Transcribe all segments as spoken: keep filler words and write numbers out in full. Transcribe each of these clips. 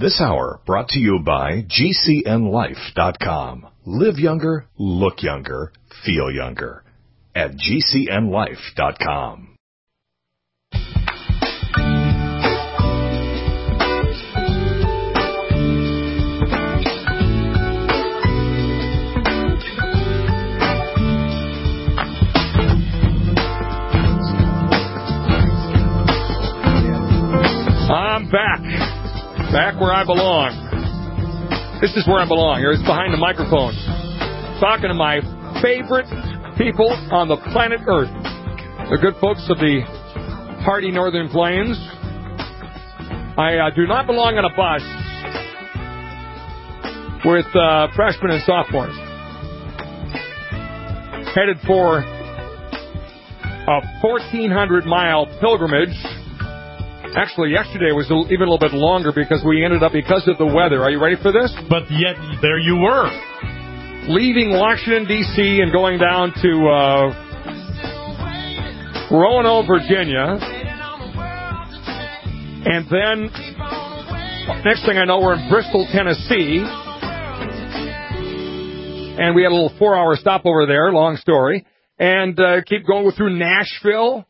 This hour brought to you by G C N life dot com. Live younger, look younger, feel younger at G C N life dot com. I'm back. Back where I belong. This is where I belong. Here it's behind the microphone. Talking to my favorite people on the planet Earth. The good folks of the hardy Northern Plains. I uh, do not belong on a bus with uh, freshmen and sophomores. Headed for a fourteen hundred mile pilgrimage. Actually, yesterday was even a little bit longer because we ended up, because of the weather. Are you ready for this? But yet, there you were. Leaving Washington, D C and going down to uh, Roanoke, Virginia. And then, next thing I know, we're in Bristol, Tennessee. And we had a little four-hour stopover there, long story. And uh, keep going through Nashville.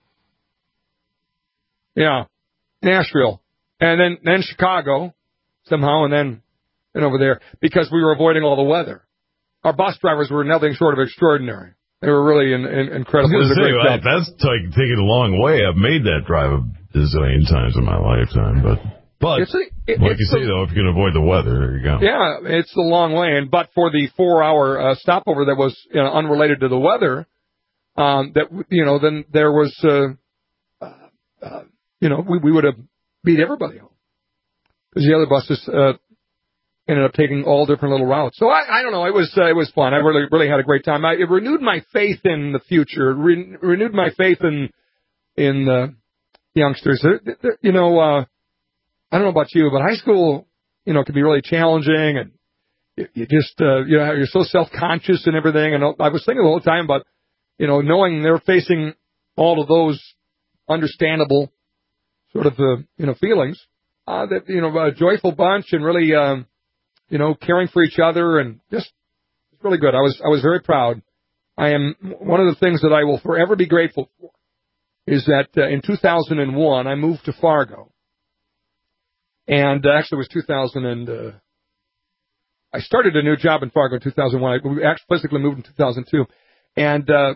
Yeah. Nashville, and then, then Chicago, somehow, and then, and over there, because we were avoiding all the weather. Our bus drivers were nothing short of extraordinary. They were really in, in, incredible. I was say, well, that's like taking a long way. I've made that drive a zillion times in my lifetime, but, but, it's a, it, like it's you say, a, though, if you can avoid the weather, there you go. Yeah, it's a long way, and but for the four-hour uh, stopover that was, you know, unrelated to the weather, um, that, you know, then there was, uh, uh, uh You know, we, we would have beat everybody home. Because the other buses uh, ended up taking all different little routes. So I, I don't know. It was uh, it was fun. I really really had a great time. I, it renewed my faith in the future. Re- renewed my faith in in uh, youngsters. They're, they're, you know, uh, I don't know about you, but high school, you know, can be really challenging, and you, you just uh, you know, you're so self-conscious and everything. And I was thinking the whole time about, you know, knowing they're facing all of those understandable sort of, uh, you know, feelings, uh, that, you know, a joyful bunch and really, um, you know, caring for each other, and just, it's really good. I was, I was very proud. I am, one of the things that I will forever be grateful for is that uh, in two thousand one, I moved to Fargo. And uh, actually it was two thousand and, uh, I started a new job in Fargo in two thousand one. I actually physically moved in two thousand two. And, uh,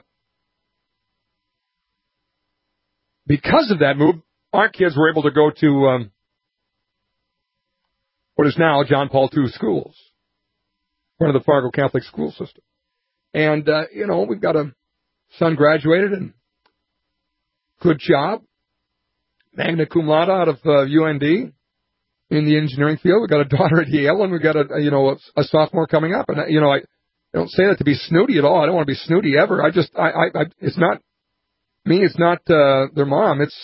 because of that move, our kids were able to go to um, what is now John Paul the Second schools, one of the Fargo Catholic school system. And, uh, you know, we've got a son graduated and good job, magna cum laude out of uh, U N D in the engineering field. We've got a daughter at Yale, and we've got, a, you know, a, a sophomore coming up. And, you know, I, I don't say that to be snooty at all. I don't want to be snooty ever. I just, I, I, I it's not me. It's not uh, their mom. It's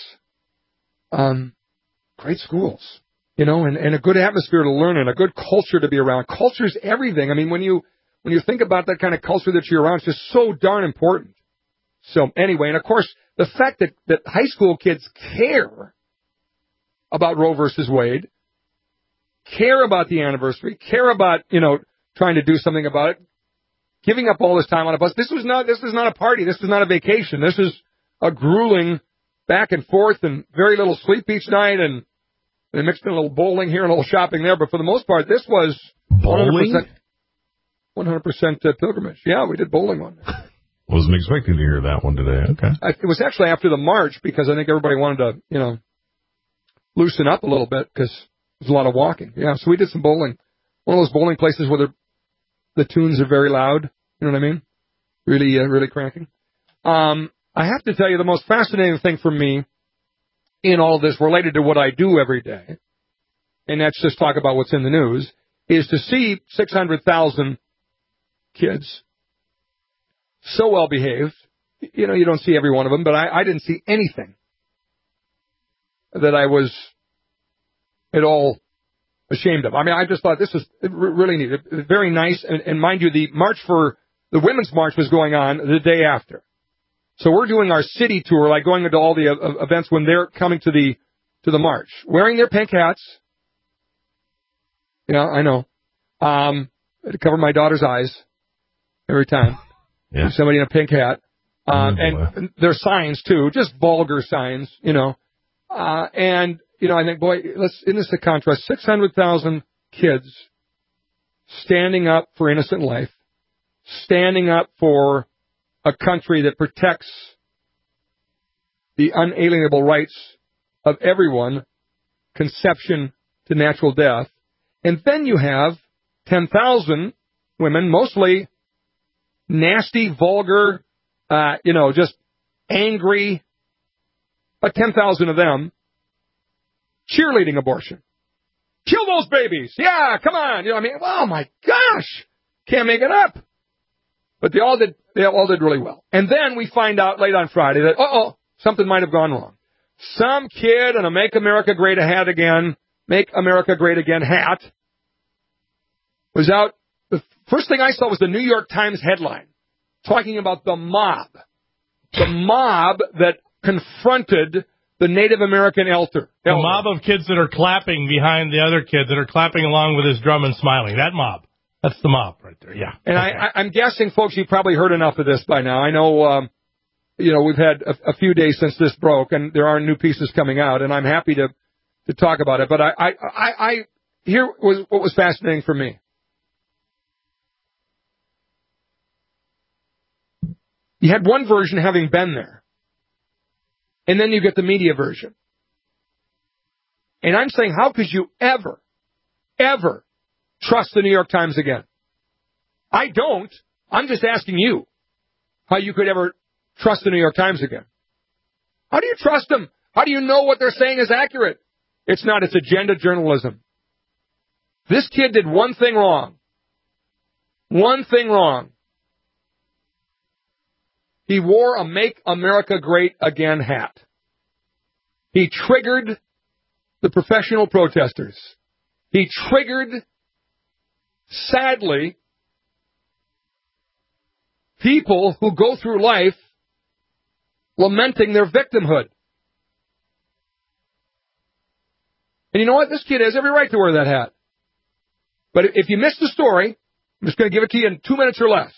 Um, great schools, you know, and, and a good atmosphere to learn in, a good culture to be around. Culture's everything. I mean, when you when you think about that kind of culture that you're around, it's just so darn important. So anyway, and of course, the fact that, that high school kids care about Roe versus Wade, care about the anniversary, care about, you know, trying to do something about it, giving up all this time on a bus. This was not this was not a party. This was not a vacation. This is a grueling back and forth and very little sleep each night, and they mixed in a little bowling here and a little shopping there. But for the most part, this was bowling? one hundred percent uh, pilgrimage. Yeah, we did bowling one day. Wasn't expecting to hear that one today. Okay. I, it was actually after the march because I think everybody wanted to, you know, loosen up a little bit because there's a lot of walking. Yeah, so we did some bowling. One of those bowling places where the, the tunes are very loud. You know what I mean? Really, uh, really cranking. Um... I have to tell you, the most fascinating thing for me in all this, related to what I do every day, and that's just talk about what's in the news, is to see six hundred thousand kids so well behaved. You know, you don't see every one of them, but I, I didn't see anything that I was at all ashamed of. I mean, I just thought this was really neat. Very nice. And, and mind you, the march for the Women's March was going on the day after. So we're doing our city tour, like going into all the uh, events when they're coming to the to the march, wearing their pink hats, Yeah, I know. Um, to cover my daughter's eyes every time. Yeah. Somebody in a pink hat. Um, oh, and there's signs, too, just vulgar signs, you know. Uh, and, you know, I think, boy, let's, in this the contrast, six hundred thousand kids standing up for innocent life, standing up for a country that protects the unalienable rights of everyone, conception to natural death. And then you have ten thousand women, mostly nasty, vulgar, uh, you know, just angry, but ten thousand of them cheerleading abortion. Kill those babies. Yeah, come on. You know what I mean? Oh, my gosh. Can't make it up. But they all did, they all did really well. And then we find out late on Friday that, uh-oh, something might have gone wrong. Some kid in a Make America Great Hat Again, Make America Great Again hat was out. The first thing I saw was the New York Times headline talking about the mob. The mob that confronted the Native American elder. The mob of kids that are clapping behind the other kids that are clapping along with his drum and smiling. That mob. That's the mob right there, yeah. And okay. I, I, I'm guessing, folks, you've probably heard enough of this by now. I know, um, you know, we've had a, a few days since this broke, and there are new pieces coming out, and I'm happy to, to talk about it. But I, I, I, I here was what was fascinating for me. You had one version having been there, and then you get the media version. And I'm saying, how could you ever, ever trust the New York Times again? I don't. I'm just asking you how you could ever trust the New York Times again. How do you trust them? How do you know what they're saying is accurate? It's not. It's agenda journalism. This kid did one thing wrong. One thing wrong. He wore a Make America Great Again hat. He triggered the professional protesters. He triggered, sadly, people who go through life lamenting their victimhood. And you know what? This kid has every right to wear that hat. But if you missed the story, I'm just going to give it to you in two minutes or less.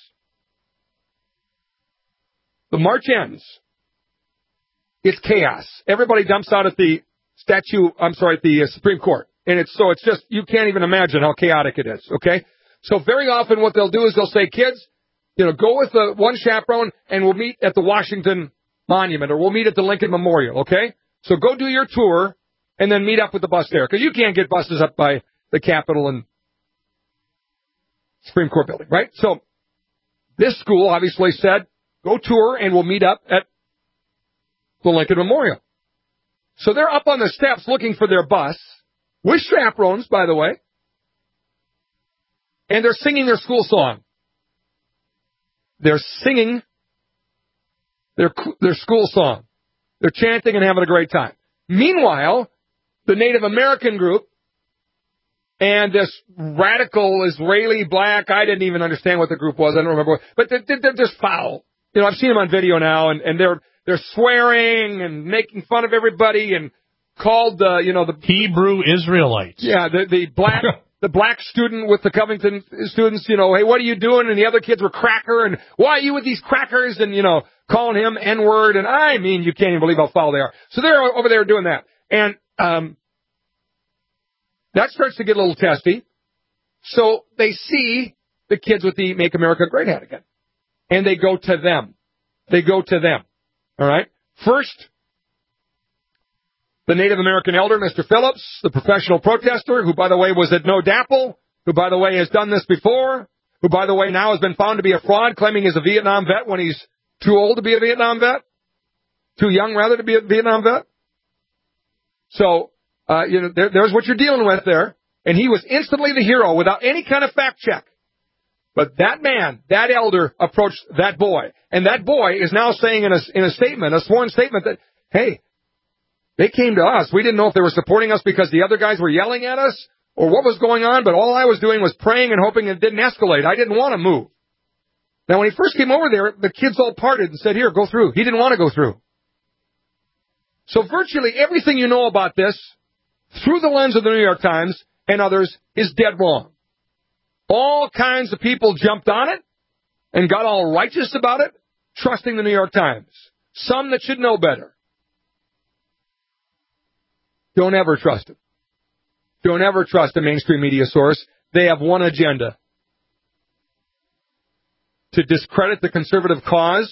The march ends. It's chaos. Everybody dumps out at the statue, I'm sorry, at the uh, Supreme Court. And it's so it's just, you can't even imagine how chaotic it is, okay? So very often what they'll do is they'll say, kids, you know, go with the one chaperone and we'll meet at the Washington Monument or we'll meet at the Lincoln Memorial, okay? So go do your tour and then meet up with the bus there because you can't get buses up by the Capitol and Supreme Court building, right? So this school obviously said, go tour and we'll meet up at the Lincoln Memorial. So they're up on the steps looking for their bus, with chaperones, by the way, and they're singing their school song. They're singing their their school song. They're chanting and having a great time. Meanwhile, the Native American group and this radical Israeli black, I didn't even understand what the group was, I don't remember, but they're, they're just foul. You know, I've seen them on video now, and, and they're they're swearing and making fun of everybody and called the, you know, the Hebrew Israelites. Yeah, the the black the black student with the Covington students, you know, hey, what are you doing? And the other kids were cracker, and why are you with these crackers? And, you know, calling him N-word, and I mean, you can't even believe how foul they are. So they're over there doing that. And um, that starts to get a little testy. So they see the kids with the Make America Great hat again. And they go to them. They go to them. All right? First, the Native American elder, Mister Phillips, the professional protester, who, by the way, was at No D A P L, who, by the way, has done this before, who, by the way, now has been found to be a fraud, claiming he's a Vietnam vet when he's too old to be a Vietnam vet, too young, rather, to be a Vietnam vet. So, uh, you know, there, there's what you're dealing with there. And he was instantly the hero without any kind of fact check. But that man, that elder, approached that boy. And that boy is now saying in a, in a statement, a sworn statement, that, hey, they came to us. We didn't know if they were supporting us because the other guys were yelling at us or what was going on, but all I was doing was praying and hoping it didn't escalate. I didn't want to move. Now, when he first came over there, the kids all parted and said, here, go through. He didn't want to go through. So virtually everything you know about this, through the lens of the New York Times, and others is dead wrong. All kinds of people jumped on it and got all righteous about it, trusting the New York Times. Some that should know better. Don't ever trust them. Don't ever trust a mainstream media source. They have one agenda: to discredit the conservative cause,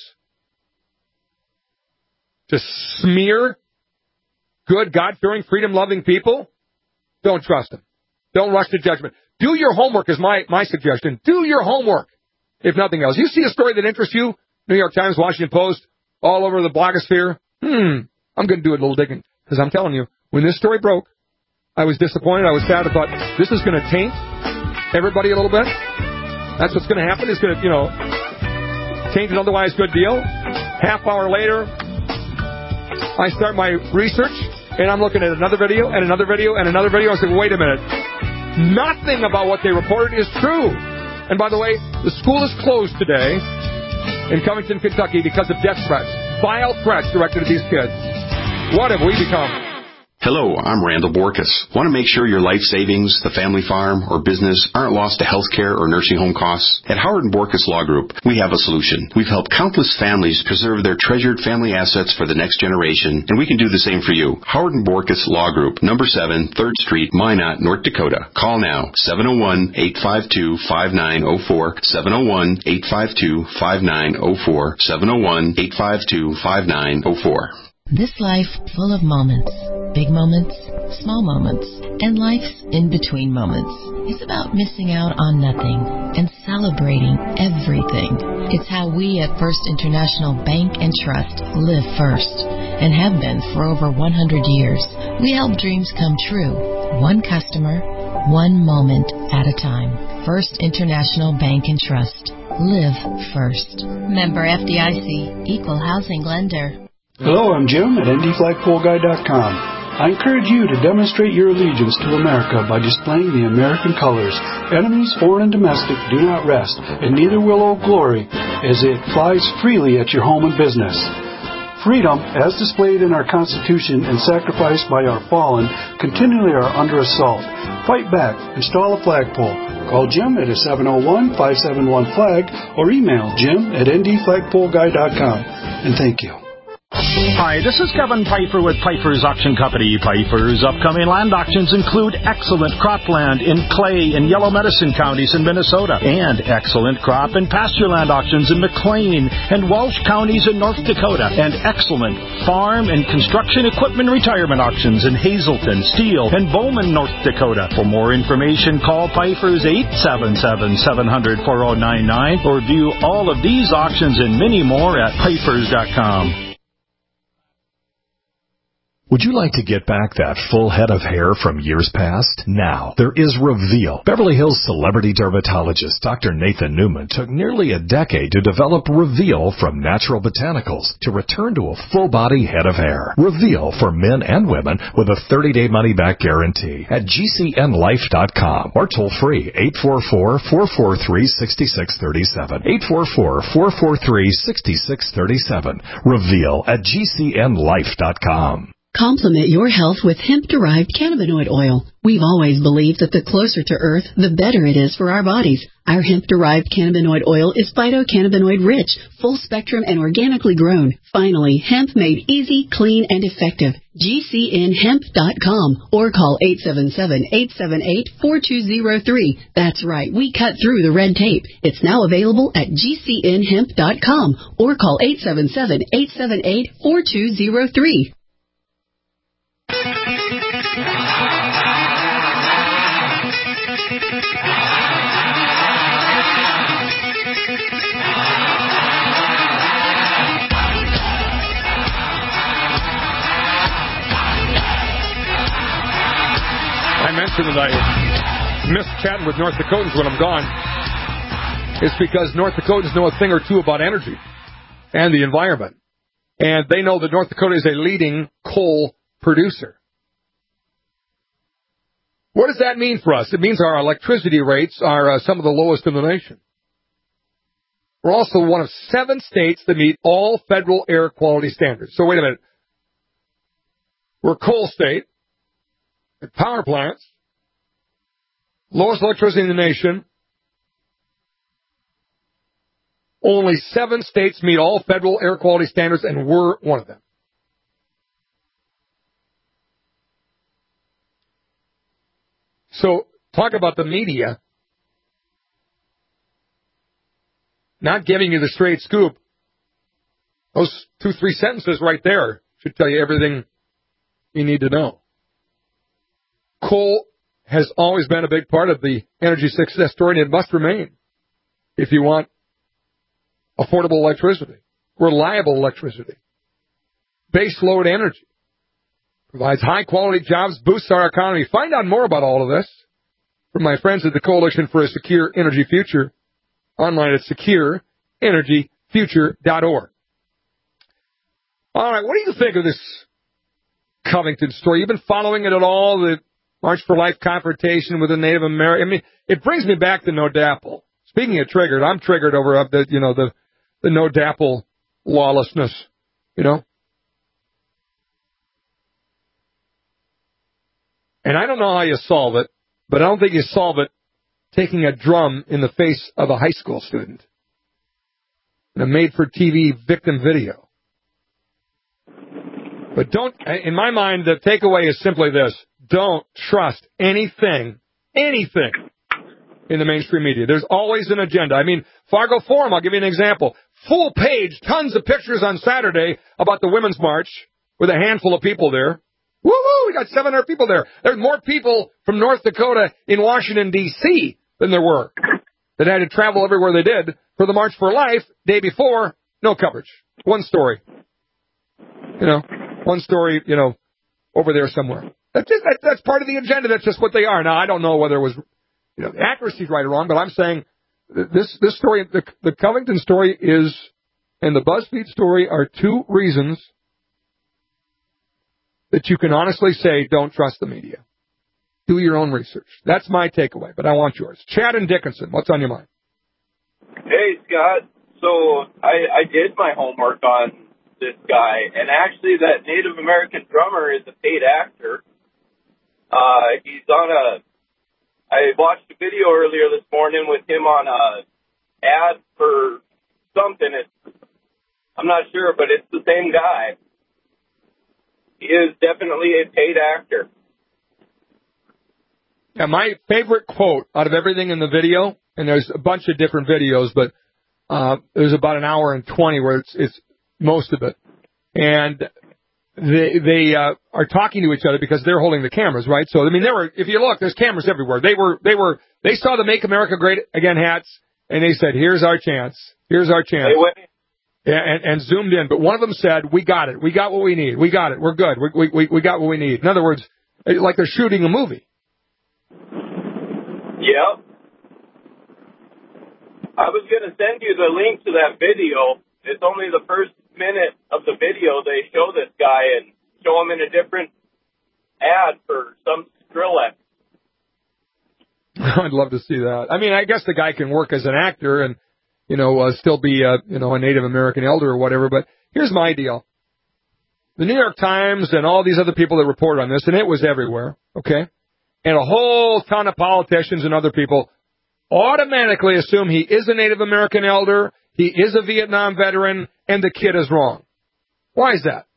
to smear good, God-fearing, freedom-loving people. Don't trust them. Don't rush to judgment. Do your homework is my, my suggestion. Do your homework, if nothing else. You see a story that interests you, New York Times, Washington Post, all over the blogosphere, hmm, I'm going to do a little digging. Because I'm telling you, when this story broke, I was disappointed. I was sad. I thought, this is going to taint everybody a little bit. That's what's going to happen. It's going to, you know, taint an otherwise good deal. Half hour later, I start my research, and I'm looking at another video, and another video, and another video. I say, wait a minute. Nothing about what they reported is true. And by the way, the school is closed today in Covington, Kentucky, because of death threats. Vile threats directed at these kids. What have we become? Hello, I'm Randall Borkus. Want to make sure your life savings, the family farm, or business aren't lost to health care or nursing home costs? At Howard and Borkus Law Group, we have a solution. We've helped countless families preserve their treasured family assets for the next generation, and we can do the same for you. Howard and Borkus Law Group, number seven, third Street, Minot, North Dakota. Call now, seven oh one, eight five two, five nine oh four, seven oh one, eight five two, five nine oh four, seven oh one, eight five two, five nine oh four. This life full of moments, big moments, small moments, and life's in-between moments. It's about missing out on nothing and celebrating everything. It's how we at First International Bank and Trust live first and have been for over one hundred years. We help dreams come true, one customer, one moment at a time. First International Bank and Trust. Live first. Member F D I C, Equal Housing Lender. Hello, I'm Jim at N D Flagpole Guy dot com. I encourage you to demonstrate your allegiance to America by displaying the American colors. Enemies, foreign and domestic, do not rest, and neither will Old Glory, as it flies freely at your home and business. Freedom, as displayed in our Constitution and sacrificed by our fallen, continually are under assault. Fight back. Install a flagpole. Call Jim at seven oh one, five seven one, flag or email jim at N D Flagpole Guy dot com. And thank you. Hi, this is Kevin Pfeiffer with Pfeiffer's Auction Company. Pfeiffer's upcoming land auctions include excellent cropland in Clay and Yellow Medicine counties in Minnesota, and excellent crop and pasture land auctions in McLean and Walsh counties in North Dakota, and excellent farm and construction equipment retirement auctions in Hazleton, Steele, and Bowman, North Dakota. For more information, call Pfeiffer's eight seven seven, seven hundred, four oh nine nine or view all of these auctions and many more at Pfeiffer's dot com. Would you like to get back that full head of hair from years past? Now, there is Reveal. Beverly Hills celebrity dermatologist Doctor Nathan Newman took nearly a decade to develop Reveal from natural botanicals to return to a full-body head of hair. Reveal for men and women with a thirty-day money-back guarantee at G C N life dot com or toll-free eight four four, four four three, six six three seven. eight four four, four four three, six six three seven. Reveal at G C N life dot com. Complement your health with hemp-derived cannabinoid oil. We've always believed that the closer to Earth, the better it is for our bodies. Our hemp-derived cannabinoid oil is phytocannabinoid-rich, full-spectrum, and organically grown. Finally, hemp made easy, clean, and effective. G C N hemp dot com or call eight seven seven, eight seven eight, four two zero three. That's right, we cut through the red tape. It's now available at G C N hemp dot com or call eight seven seven, eight seven eight, four two zero three. I mentioned that I miss chatting with North Dakotans when I'm gone. It's because North Dakotans know a thing or two about energy and the environment. And they know that North Dakota is a leading coal producer. What does that mean for us? It means our electricity rates are uh, some of the lowest in the nation. We're also one of seven states that meet all federal air quality standards. So wait a minute. We're a coal state, power plants, Lowest electricity in the nation. Only seven states meet all federal air quality standards, and we're one of them. So, talk about the media not giving you the straight scoop. Those two, three sentences right there should tell you everything you need to know. Coal has always been a big part of the energy success story, and it must remain if you want affordable electricity, reliable electricity, base load energy, provides high-quality jobs, boosts our economy. Find out more about all of this from my friends at the Coalition for a Secure Energy Future, online at secure energy future dot org. All right, what do you think of this Covington story? You've been following it at all, the March for Life confrontation with the Native American. I mean, it brings me back to No Dapple. Speaking of triggered, I'm triggered over the, you know, the, the No Dapple lawlessness, you know. And I don't know how you solve it, but I don't think you solve it taking a drum in the face of a high school student in a made-for-T V victim video. But don't, in my mind, the takeaway is simply this. Don't trust anything, anything in the mainstream media. There's always an agenda. I mean, Fargo Forum, I'll give you an example. Full page, tons of pictures on Saturday about the Women's March with a handful of people there. Woo-hoo, we got seven hundred people there. There's more people from North Dakota in Washington, D C than there were that had to travel everywhere they did for the March for Life. Day before, no coverage. One story. You know, one story, you know, over there somewhere. That's just, that, that's part of the agenda. That's just what they are. Now, I don't know whether it was, you know, the accuracy is right or wrong, but I'm saying this, this story, the, the Covington story is, and the BuzzFeed story are two reasons that you can honestly say don't trust the media. Do your own research. That's my takeaway, but I want yours. Chad and Dickinson, what's on your mind? Hey, Scott. So I, I did my homework on this guy, and actually that Native American drummer is a paid actor. Uh, he's on a, I watched a video earlier this morning with him on a ad for something. It's, I'm not sure, but it's the same guy. He is definitely a paid actor. Yeah, my favorite quote out of everything in the video, and there's a bunch of different videos, but uh, there's about an hour and twenty where it's, it's most of it. And they they uh, are talking to each other because they're holding the cameras, right? So I mean, there were, if you look, there's cameras everywhere. They were they were they saw the Make America Great Again hats, and they said, "Here's our chance. Here's our chance." They went- yeah, and, and zoomed in. But one of them said, "We got it. We got what we need. We got it. We're good. We we we got what we need." In other words, like they're shooting a movie. Yep. I was going to send you the link to that video. It's only the first minute of the video they show this guy and show him in a different ad for some Skrillex. I'd love to see that. I mean, I guess the guy can work as an actor and, you know, uh, still be, uh, you know, a Native American elder or whatever. But here's my deal. The New York Times and all these other people that report on this, and it was everywhere, okay? And a whole ton of politicians and other people automatically assume he is a Native American elder, he is a Vietnam veteran, and the kid is wrong. Why is that?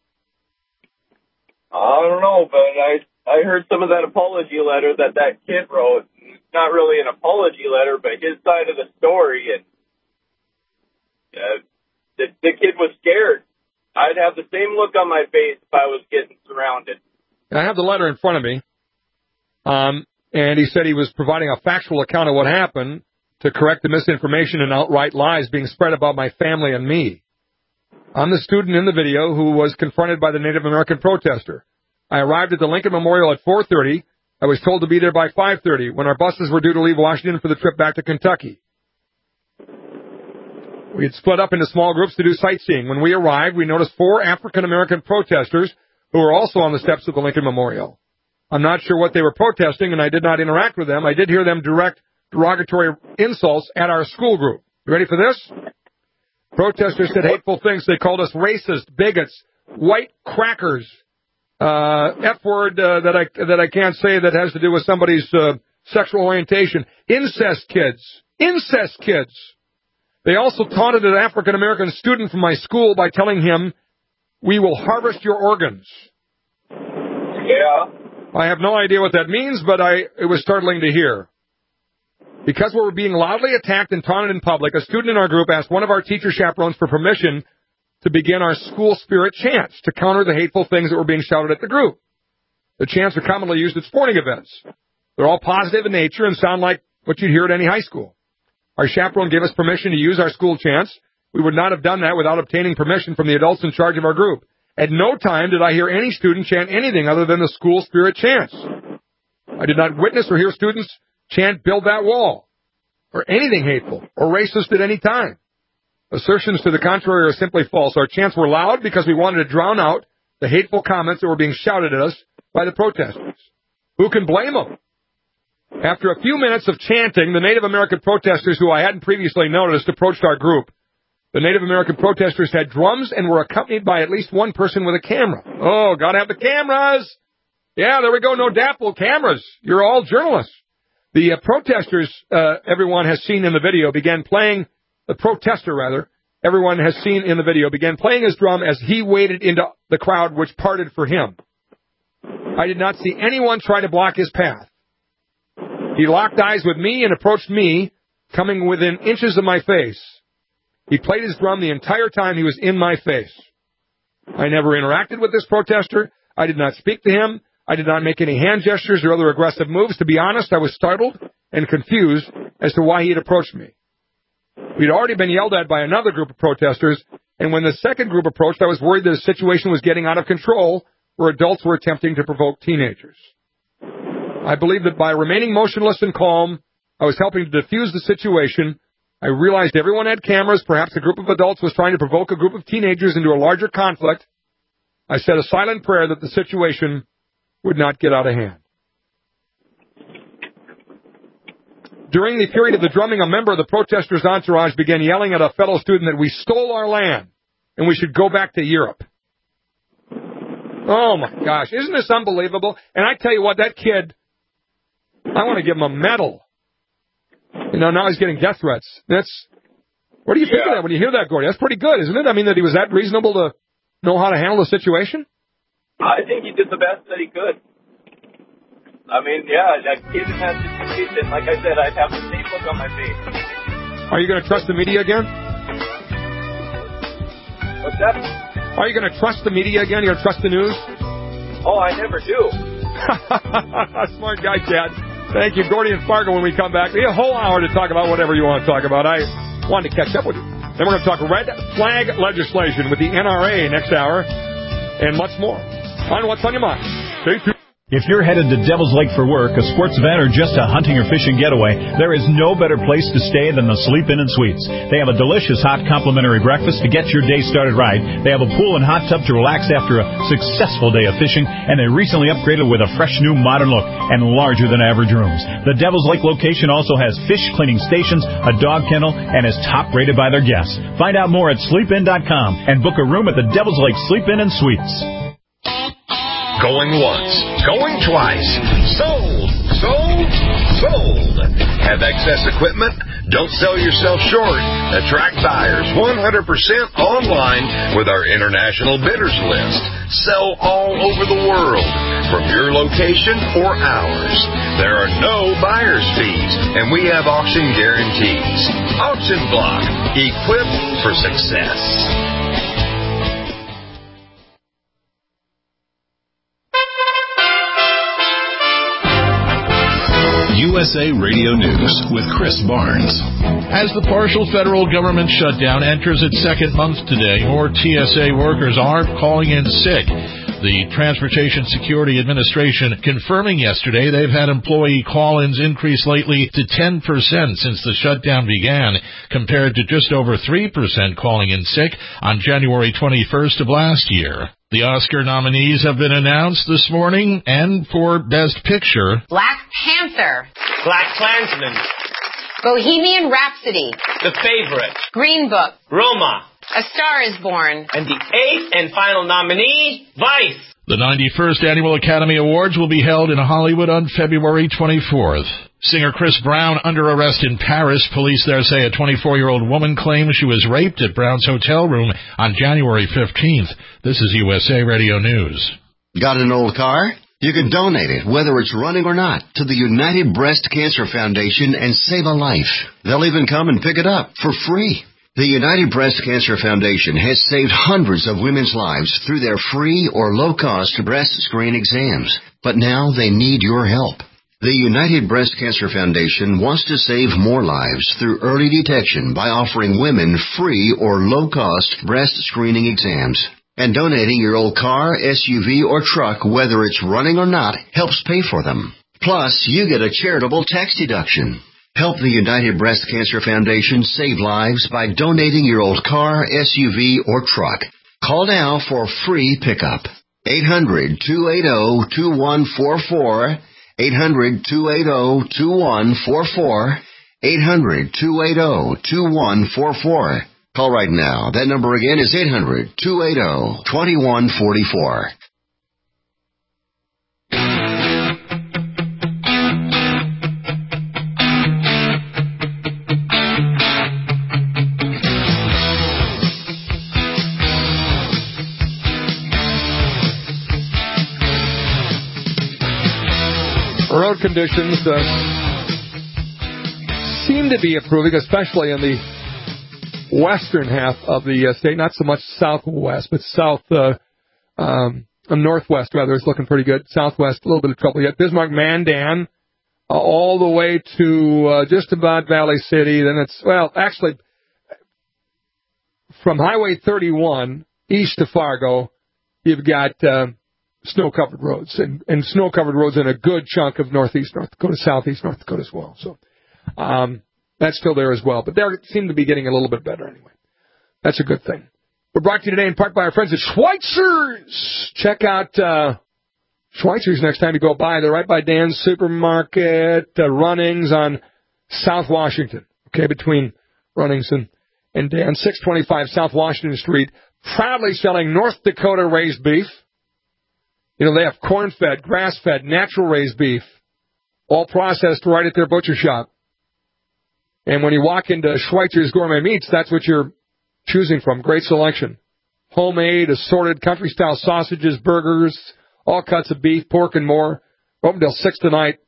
I don't know, but I I heard some of that apology letter that that kid wrote. It's not really an apology letter, but his side of the story. And uh, the, the kid was scared. I'd have the same look on my face if I was getting surrounded. I have the letter in front of me. Um, and he said he was providing a factual account of what happened to correct the misinformation and outright lies being spread about my family and me. I'm the student in the video who was confronted by the Native American protester. I arrived at the Lincoln Memorial at four thirty. I was told to be there by five thirty when our buses were due to leave Washington for the trip back to Kentucky. We had split up into small groups to do sightseeing. When we arrived, we noticed four African American protesters who were also on the steps of the Lincoln Memorial. I'm not sure what they were protesting, and I did not interact with them. I did hear them direct derogatory insults at our school group. You ready for this? Protesters said hateful things. They called us racist, bigots, white crackers, uh, F word uh, that I that I can't say that has to do with somebody's uh, sexual orientation. Incest kids. Incest kids. They also taunted an African-American student from my school by telling him, "We will harvest your organs." Yeah. I have no idea what that means, but I it was startling to hear. Because we were being loudly attacked and taunted in public, a student in our group asked one of our teacher chaperones for permission to begin our school spirit chants to counter the hateful things that were being shouted at the group. The chants are commonly used at sporting events. They're all positive in nature and sound like what you'd hear at any high school. Our chaperone gave us permission to use our school chants. We would not have done that without obtaining permission from the adults in charge of our group. At no time did I hear any student chant anything other than the school spirit chants. I did not witness or hear students chant "Build That Wall" or anything hateful or racist at any time. Assertions to the contrary are simply false. Our chants were loud because we wanted to drown out the hateful comments that were being shouted at us by the protesters. Who can blame them? After a few minutes of chanting, the Native American protesters, who I hadn't previously noticed, approached our group. The Native American protesters had drums and were accompanied by at least one person with a camera. Oh, gotta have the cameras! Yeah, there we go, no dapple cameras. You're all journalists. The uh, protesters, uh, everyone has seen in the video, began playing, the protester rather, everyone has seen in the video, began playing his drum as he waded into the crowd which parted for him. I did not see anyone try to block his path. He locked eyes with me and approached me, coming within inches of my face. He played his drum the entire time he was in my face. I never interacted with this protester. I did not speak to him. I did not make any hand gestures or other aggressive moves. To be honest, I was startled and confused as to why he had approached me. We'd already been yelled at by another group of protesters, and when the second group approached, I was worried that the situation was getting out of control, where adults were attempting to provoke teenagers. I believe that by remaining motionless and calm, I was helping to defuse the situation. I realized everyone had cameras. Perhaps a group of adults was trying to provoke a group of teenagers into a larger conflict. I said a silent prayer that the situation would not get out of hand. During the period of the drumming, a member of the protesters' entourage began yelling at a fellow student that we stole our land and we should go back to Europe. Oh, my gosh. Isn't this unbelievable? And I tell you what, that kid, I want to give him a medal. You know, now he's getting death threats. That's, what do you think Yeah. of that when you hear that, Gordy? That's pretty good, isn't it? I mean, that he was that reasonable to know how to handle the situation? I think he did the best that he could. I mean, yeah, that kid in that situation, like I said, I'd have the same look on my face. Are you going to trust the media again? What's that? Are you going to trust the media again? You're going to trust the news? Oh, I never do. Smart guy, Chad. Thank you, Gordy and Fargo. When we come back, we have a whole hour to talk about whatever you want to talk about. I wanted to catch up with you. Then we're going to talk red flag legislation with the N R A next hour and much more on What's on Your Mind. Stay tuned. If you're headed to Devil's Lake for work, a sports event, or just a hunting or fishing getaway, there is no better place to stay than the Sleep Inn and Suites. They have a delicious hot complimentary breakfast to get your day started right. They have a pool and hot tub to relax after a successful day of fishing, and they recently upgraded with a fresh new modern look and larger than average rooms. The Devil's Lake location also has fish cleaning stations, a dog kennel, and is top rated by their guests. Find out more at sleep in dot com and book a room at the Devil's Lake Sleep Inn and Suites. Going once, going twice. Sold, sold, sold. Have excess equipment? Don't sell yourself short. Attract buyers one hundred percent online with our international bidders list. Sell all over the world, from your location or ours. There are no buyer's fees, and we have auction guarantees. Auction Block, equipped for success. U S A Radio News with Chris Barnes. As the partial federal government shutdown enters its second month today, more T S A workers are calling in sick. The Transportation Security Administration confirming yesterday they've had employee call-ins increase lately to ten percent since the shutdown began, compared to just over three percent calling in sick on January twenty-first of last year. The Oscar nominees have been announced this morning, and for Best Picture, Black Panther, Black Klansman, Bohemian Rhapsody, The Favorite, Green Book, Roma, A Star is Born, and the eighth and final nominee, Vice. The ninety-first Annual Academy Awards will be held in Hollywood on February twenty-fourth. Singer Chris Brown under arrest in Paris. Police there say a twenty-four-year-old woman claims she was raped at Brown's hotel room on January fifteenth. This is U S A Radio News. Got an old car? You can donate it, whether it's running or not, to the United Breast Cancer Foundation and save a life. They'll even come and pick it up for free. The United Breast Cancer Foundation has saved hundreds of women's lives through their free or low-cost breast screen exams. But now they need your help. The United Breast Cancer Foundation wants to save more lives through early detection by offering women free or low-cost breast screening exams. And donating your old car, S U V, or truck, whether it's running or not, helps pay for them. Plus, you get a charitable tax deduction. Help the United Breast Cancer Foundation save lives by donating your old car, S U V, or truck. Call now for free pickup. eight hundred, two eight zero, two one four four. eight hundred, two eight zero, two one four four. eight hundred, two eight zero, two one four four. Call right now. That number again is eight hundred, two eight zero, two one four four. Road conditions uh, seem to be improving, especially in the western half of the uh, state. Not so much southwest, but south, uh, um, northwest rather. It's looking pretty good. Southwest, a little bit of trouble yet. Bismarck, Mandan, uh, all the way to uh, just about Valley City. Then it's, well, actually, from Highway thirty-one east to Fargo, you've got uh, snow-covered roads, and, and snow-covered roads in a good chunk of northeast North Dakota, southeast North Dakota as well. So um, that's still there as well. But they seem to be getting a little bit better anyway. That's a good thing. We're brought to you today in part by our friends at Schweitzer's. Check out uh, Schweitzer's next time you go by. They're right by Dan's Supermarket, uh, Runnings on South Washington, okay, between Runnings and, and Dan. six twenty-five South Washington Street, proudly selling North Dakota raised beef. You know, they have corn-fed, grass-fed, natural raised beef, all processed right at their butcher shop. And when you walk into Schweitzer's Gourmet Meats, that's what you're choosing from. Great selection. Homemade, assorted, country-style sausages, burgers, all cuts of beef, pork, and more. Open till six tonight.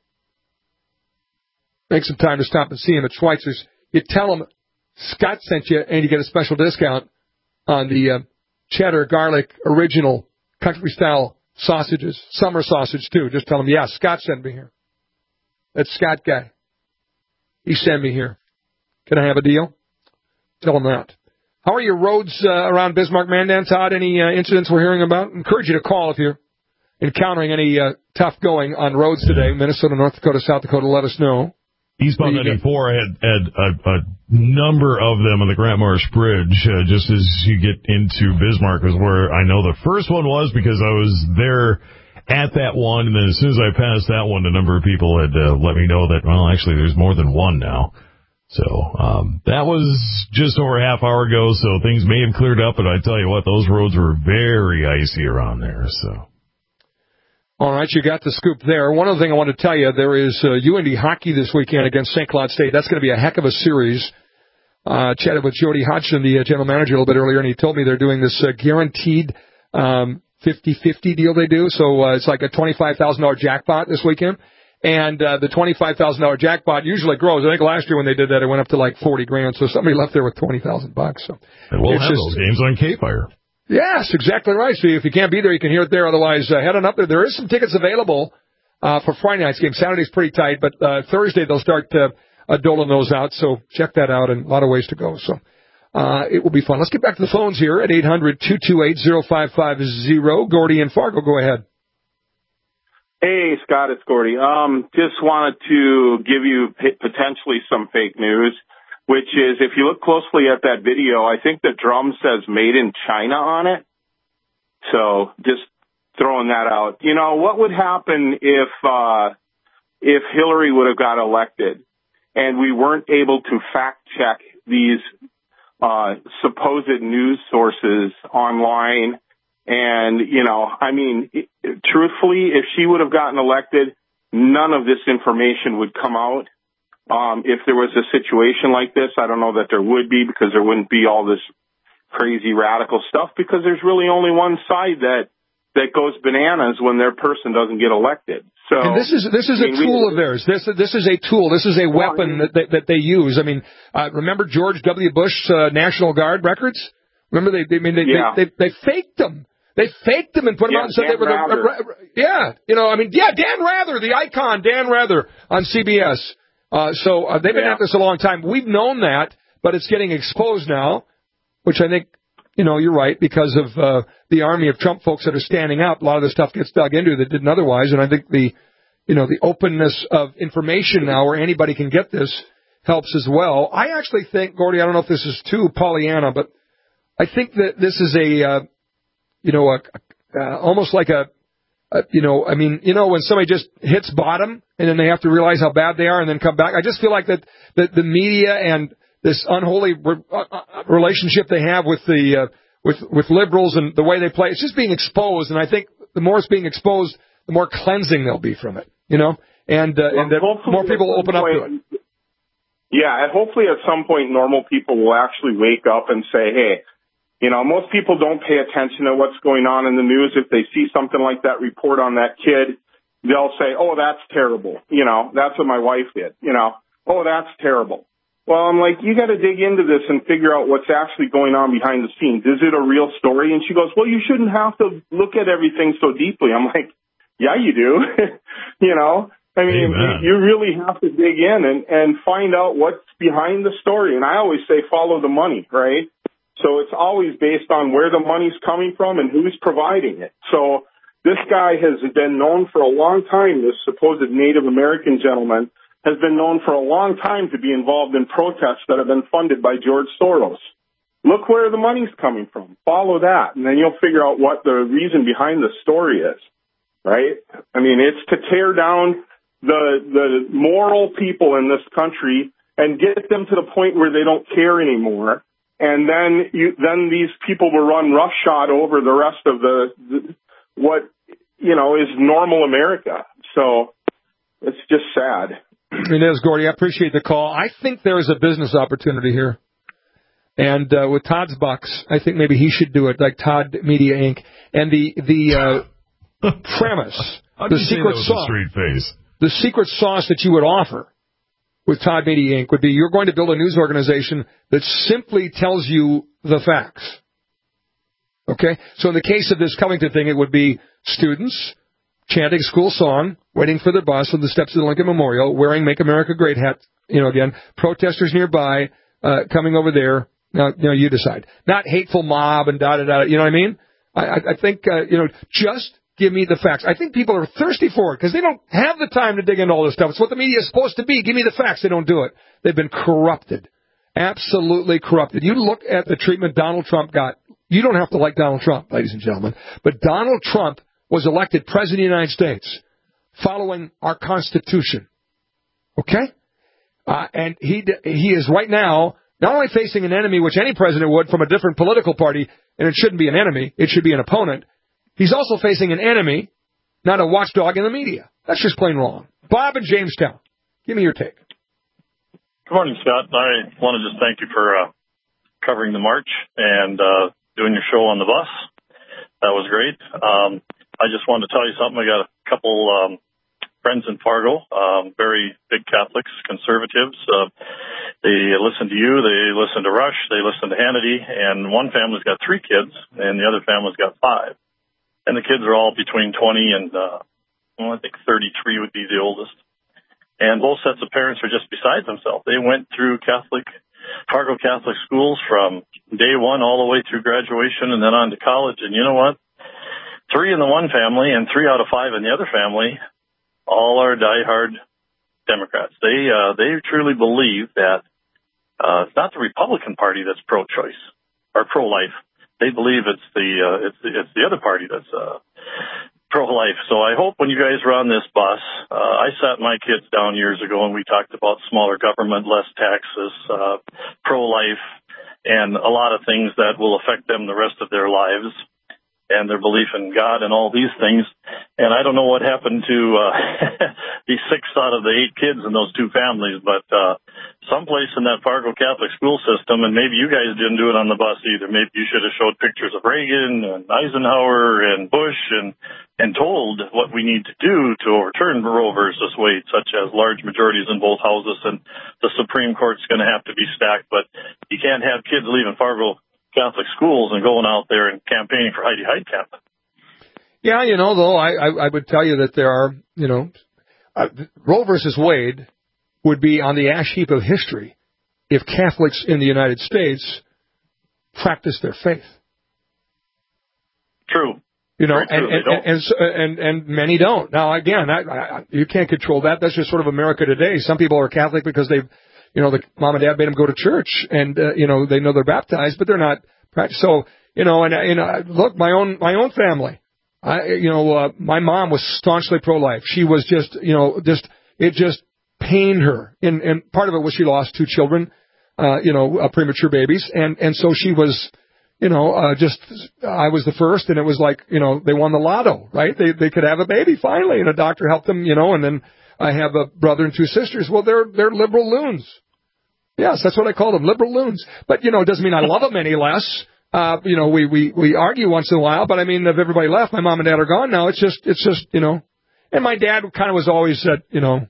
Make some time to stop and see them at Schweitzer's. You tell them Scott sent you, and you get a special discount on the uh, cheddar, garlic, original, country-style sausages, summer sausage too. Just tell them, yeah, Scott sent me here. That's Scott guy. He sent me here. Can I have a deal? Tell them that. How are your roads uh, around Bismarck, Mandan, Todd? Any uh, incidents we're hearing about? Encourage you to call if you're encountering any uh, tough going on roads today. Minnesota, North Dakota, South Dakota, let us know. Eastbound ninety-four had, had a, a number of them on the Grant Marsh Bridge, uh, just as you get into Bismarck is where I know the first one was because I was there at that one, and then as soon as I passed that one, a number of people had uh, let me know that, well, actually there's more than one now. So um, that was just over a half hour ago, so things may have cleared up, but I tell you what, those roads were very icy around there, so... All right, you got the scoop there. One other thing I want to tell you, there is uh, U N D hockey this weekend against Saint Cloud State. That's going to be a heck of a series. Uh, chatted with Jody Hodgson, the uh, general manager, a little bit earlier, and he told me they're doing this uh, guaranteed um, fifty-fifty deal they do. So uh, it's like a twenty-five thousand dollars jackpot this weekend. And uh, the twenty-five thousand dollars jackpot usually grows. I think last year when they did that, it went up to like forty grand. So somebody left there with twenty thousand bucks. So and we'll have just, those games on K-Fire. Yes, exactly right. So if you can't be there, you can hear it there. Otherwise, uh, head on up there. There is some tickets available uh, for Friday night's game. Saturday's pretty tight, but uh, Thursday they'll start uh, uh, doling those out. So check that out, and a lot of ways to go. So uh, it will be fun. Let's get back to the phones here at eight hundred, two two eight, oh five five oh. Gordy and Fargo, go ahead. Hey, Scott, it's Gordy. Um, just wanted to give you p- potentially some fake news. Which is, if you look closely at that video, I think the drum says made in China on it. So just throwing that out. You know, what would happen if, uh, if Hillary would have got elected and we weren't able to fact check these, uh, supposed news sources online? And, you know, I mean, it, truthfully, if she would have gotten elected, none of this information would come out. Um, if there was a situation like this, I don't know that there would be, because there wouldn't be all this crazy radical stuff, because there's really only one side that that goes bananas when their person doesn't get elected. So and this is this is I mean, a tool we, of theirs. This this is a tool. This is a weapon that they, that they use. I mean, uh, remember George W. Bush's uh, National Guard records? Remember they? they I mean, they, yeah. they, they they faked them. They faked them and put them yeah, out and said Dan they were the. Uh, yeah, you know, I mean, yeah, Dan Rather, the icon, Dan Rather on C B S. Uh, so uh, they've been yeah. at this a long time. We've known that, but it's getting exposed now, which I think, you know, you're right, because of uh, the army of Trump folks that are standing up. A lot of the stuff gets dug into that didn't otherwise, and I think the, you know, the openness of information now where anybody can get this helps as well. I actually think, Gordy, I don't know if this is too Pollyanna, but I think that this is a, uh, you know, a, uh, almost like a, a, you know, I mean, you know, when somebody just hits bottom and then they have to realize how bad they are and then come back. I just feel like that, that the media and this unholy re- uh, relationship they have with the uh, with with liberals and the way they play, it's just being exposed. And I think the more it's being exposed, the more cleansing there'll be from it, you know, and uh, well, and the more people will open up to it. Yeah, and hopefully at some point normal people will actually wake up and say, hey, you know, most people don't pay attention to what's going on in the news. If they see something like that report on that kid, they'll say, oh, that's terrible. You know, that's what my wife did. You know, oh, that's terrible. Well, I'm like, you got to dig into this and figure out what's actually going on behind the scenes. Is it a real story? And she goes, well, you shouldn't have to look at everything so deeply. I'm like, yeah, you do. you know, I mean, Amen. you really have to dig in and, and find out what's behind the story. And I always say, follow the money, right? So it's always based on where the money's coming from and who's providing it. So this guy has been known for a long time, this supposed Native American gentleman, has been known for a long time to be involved in protests that have been funded by George Soros. Look where the money's coming from. Follow that, and then you'll figure out what the reason behind the story is, right? I mean, it's to tear down the the moral people in this country and get them to the point where they don't care anymore. And then you, then these people will run roughshod over the rest of the, the what, you know, is normal America. So it's just sad. It is, Gordy. I appreciate the call. I think there is a business opportunity here. And uh, with Todd's bucks, I think maybe he should do it, like Todd Media Incorporated. And the the uh, premise, the secret sauce, the secret sauce that you would offer with Todd Media Incorporated would be you're going to build a news organization that simply tells you the facts. Okay? So in the case of this Covington thing, it would be students chanting school song, waiting for their bus on the steps of the Lincoln Memorial, wearing Make America Great hat, you know, again, protesters nearby, uh, coming over there. Now, you know, you decide. Not hateful mob and da-da-da, you know what I mean? I, I think, uh, you know, just give me the facts. I think people are thirsty for it because they don't have the time to dig into all this stuff. It's what the media is supposed to be. Give me the facts. They don't do it. They've been corrupted. Absolutely corrupted. You look at the treatment Donald Trump got. You don't have to like Donald Trump, ladies and gentlemen, but Donald Trump was elected President of the United States following our Constitution. Okay? Uh, and he he is right now not only facing an enemy, which any president would, from a different political party, and it shouldn't be an enemy, it should be an opponent. He's also facing an enemy, not a watchdog in the media. That's just plain wrong. Bob in Jamestown, give me your take. Good morning, Scott. I want to just thank you for uh, covering the march and uh, doing your show on the bus. That was great. Um, I just wanted to tell you something. I got a couple um, friends in Fargo, um, very big Catholics, conservatives. Uh, they listen to you. They listen to Rush. They listen to Hannity. And one family's got three kids, and the other family's got five. And the kids are all between twenty and, uh, well, I think thirty-three would be the oldest. And both sets of parents are just beside themselves. They went through Catholic, Fargo Catholic schools from day one all the way through graduation and then on to college. And you know what? Three in the one family and three out of five in the other family all are diehard Democrats. They uh, they truly believe that uh, it's not the Republican Party that's pro-choice or pro-life. They believe it's the uh, it's the, it's the other party that's uh, pro-life. So I hope when you guys are on this bus, uh, I sat my kids down years ago and we talked about smaller government, less taxes, uh, pro-life, and a lot of things that will affect them the rest of their lives. and their belief in God and all these things. And I don't know what happened to uh, the six out of the eight kids in those two families, but uh, someplace in that Fargo Catholic school system, and maybe you guys didn't do it on the bus either. Maybe you should have showed pictures of Reagan and Eisenhower and Bush and and told what we need to do to overturn Roe versus Wade, such as large majorities in both houses, and the Supreme Court's going to have to be stacked. But you can't have kids leaving Fargo Catholic schools and going out there and campaigning for Heidi Heitkamp. Yeah, you know, though, I, I, I would tell you that there are, you know, uh, Roe versus Wade would be on the ash heap of history if Catholics in the United States practiced their faith. True. You know, Very and true, and, and, and and and many don't. Now, again, I, I, you can't control that. That's just sort of America today. Some people are Catholic because they've, you know, the mom and dad made them go to church, and uh, you know, they know they're baptized, but they're not practiced. So, you know, and you know, look, my own my own family. I, you know, uh, my mom was staunchly pro-life. She was just, you know, just it just pained her, and and part of it was she lost two children, uh, you know, uh, premature babies, and and so she was, you know, uh, just I was the first, and it was like, you know, they won the lotto, right? They they could have a baby finally, and a doctor helped them, you know, and then I have a brother and two sisters. Well, they're they're liberal loons. Yes, that's what I call them, liberal loons. But you know, it doesn't mean I love them any less. Uh, you know, we, we, we argue once in a while, but I mean, if everybody left, my mom and dad are gone now. It's just, it's just, you know, and my dad kind of was always that, you know,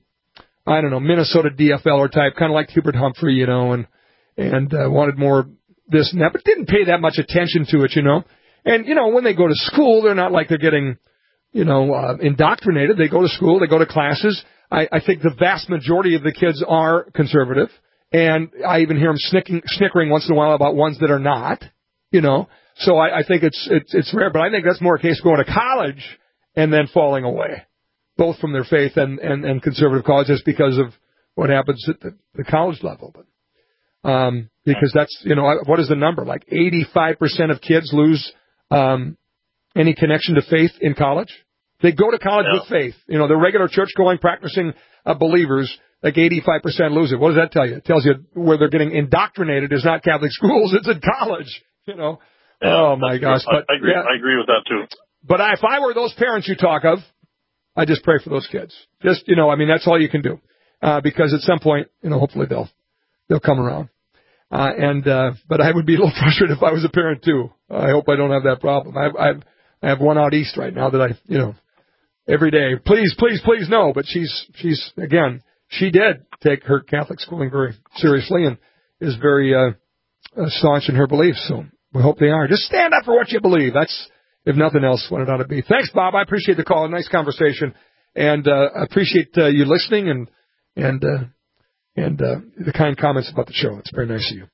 I don't know, Minnesota D F L or type, kind of like Hubert Humphrey, you know, and, and, uh, wanted more this and that, but didn't pay that much attention to it, you know. And, you know, when they go to school, they're not like they're getting, you know, uh, indoctrinated. They go to school, they go to classes. I, I think the vast majority of the kids are conservative, and I even hear them snickering, snickering once in a while about ones that are not. You know, so I, I think it's it's it's rare, but I think that's more a case of going to college and then falling away, both from their faith and, and, and conservative colleges because of what happens at the, the college level. But um, because that's, you know, what is the number? Like eighty-five percent of kids lose um, any connection to faith in college. They go to college yeah. with faith. You know, the regular church-going, practicing uh, believers, like eighty-five percent lose it. What does that tell you? It tells you where they're getting indoctrinated is not Catholic schools, it's in college. You know, yeah, oh my gosh! I, but I agree. Yeah. I agree with that too. But I, if I were those parents you talk of, I just pray for those kids. Just, you know, I mean, that's all you can do, uh, because at some point, you know, hopefully they'll they'll come around. Uh, and uh, but I would be a little frustrated if I was a parent too. I hope I don't have that problem. I I I have one out east right now that I, you know, every day, please, please, please, no. But she's she's again, she did take her Catholic schooling very seriously and is very uh, uh, staunch in her beliefs. So we hope they are. Just stand up for what you believe. That's, if nothing else, what it ought to be. Thanks, Bob. I appreciate the call. A nice conversation. And uh, I appreciate uh, you listening and and uh, and uh, the kind comments about the show. It's very nice of you.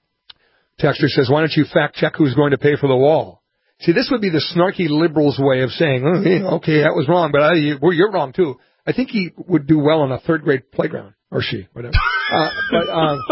Texter says, why don't you fact check who's going to pay for the wall? See, this would be the snarky liberals' way of saying, oh, yeah, okay, that was wrong, but I, well, you're wrong, too. I think he would do well on a third-grade playground. Or she, whatever. uh, but, um,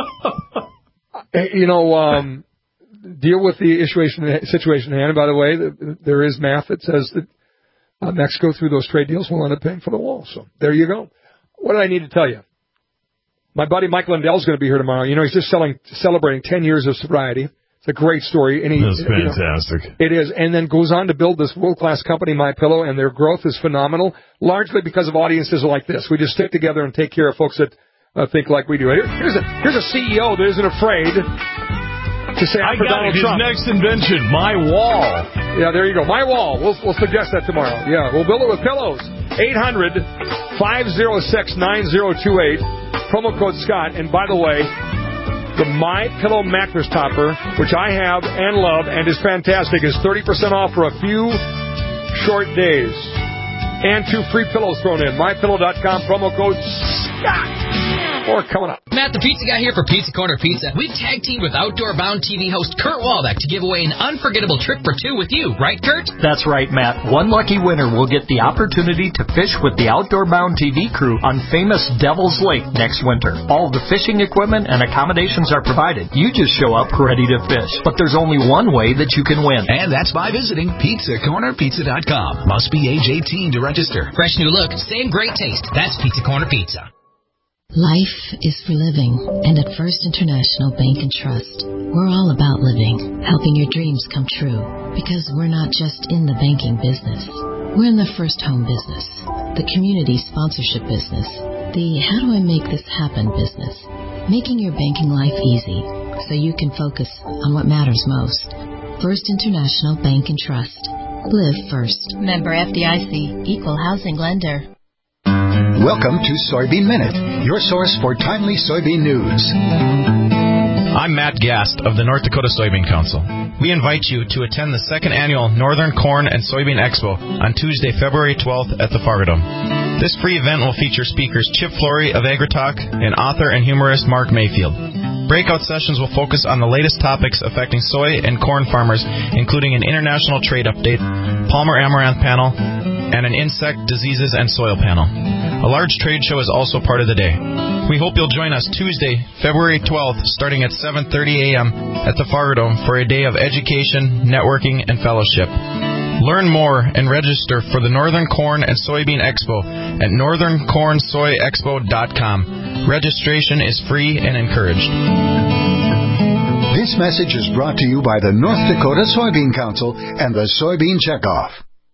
you know... Um, deal with the situation, situation at hand. By the way, there is math that says that uh, Mexico, through those trade deals, will end up paying for the wall. So there you go. What do I need to tell you? My buddy Mike Lindell's going to be here tomorrow. You know, he's just selling, celebrating ten years of sobriety. It's a great story. And he, That's fantastic. You know, it is. And then goes on to build this world-class company, MyPillow, and their growth is phenomenal, largely because of audiences like this. We just stick together and take care of folks that uh, think like we do. Here, here's, a, here's a C E O that isn't afraid to say I for got Donald it. His Trump. next invention, My Wall. Yeah, there you go. My Wall. We'll, we'll suggest that tomorrow. Yeah, we'll build it with pillows. eight hundred, five oh six, nine oh two eight. Promo code Scott. And by the way, the My Pillow mattress topper, which I have and love and is fantastic, is thirty percent off for a few short days. And two free pillows thrown in. my pillow dot com, promo code Scott. More coming up. Matt, the Pizza Guy here for Pizza Corner Pizza. We've tag teamed with Outdoor Bound T V host Kurt Walbeck to give away an unforgettable trip for two with you, right, Kurt? That's right, Matt. One lucky winner will get the opportunity to fish with the Outdoor Bound T V crew on famous Devil's Lake next winter. All the fishing equipment and accommodations are provided. You just show up ready to fish. But there's only one way that you can win. And that's by visiting pizza corner pizza dot com. Must be age eighteen to register. Fresh new look, same great taste. That's Pizza Corner Pizza. Life is for living, and at First International Bank and Trust, We're all about living, helping your dreams come true, because we're not just in the banking business. We're in the first home business, the community sponsorship business, the how do I make this happen business, making your banking life easy so you can focus on what matters most. First International Bank and Trust. Live first. Member F D I C, Equal Housing Lender. Welcome to Soybean Minute, your source for timely soybean news. I'm Matt Gast of the North Dakota Soybean Council. We invite you to attend the second annual Northern Corn and Soybean Expo on Tuesday, February twelfth at the Fargo Dome. This free event will feature speakers Chip Flory of AgriTalk and author and humorist Mark Mayfield. Breakout sessions will focus on the latest topics affecting soy and corn farmers, including an international trade update, Palmer Amaranth panel, and an insect, diseases, and soil panel. A large trade show is also part of the day. We hope you'll join us Tuesday, February twelfth, starting at seven thirty a.m. at the Fargo Dome for a day of education, networking, and fellowship. Learn more and register for the Northern Corn and Soybean Expo at northern corn soy expo dot com. Registration is free and encouraged. This message is brought to you by the North Dakota Soybean Council and the Soybean Checkoff.